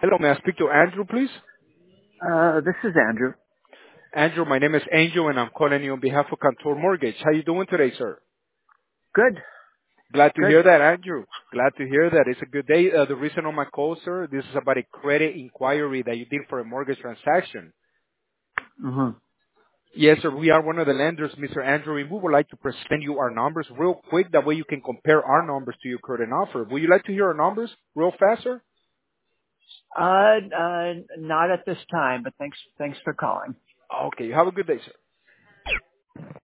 Hello, may I speak to Andrew, please? This is Andrew. Andrew, my name is Angel, and I'm calling you on behalf of Contour Mortgage. How you doing today, sir? Good, Glad to good. hear that, Andrew. Glad to hear that. It's a good day. The reason on my call, sir, this is about a credit inquiry that you did for a mortgage transaction. hmm Yes, sir. We are one of the lenders, Mr. Andrew, and we would like to present you our numbers real quick. That way you can compare our numbers to your current offer. Would you like to hear our numbers real fast, sir? Not at this time, but thanks for calling. Okay. Have a good day, sir.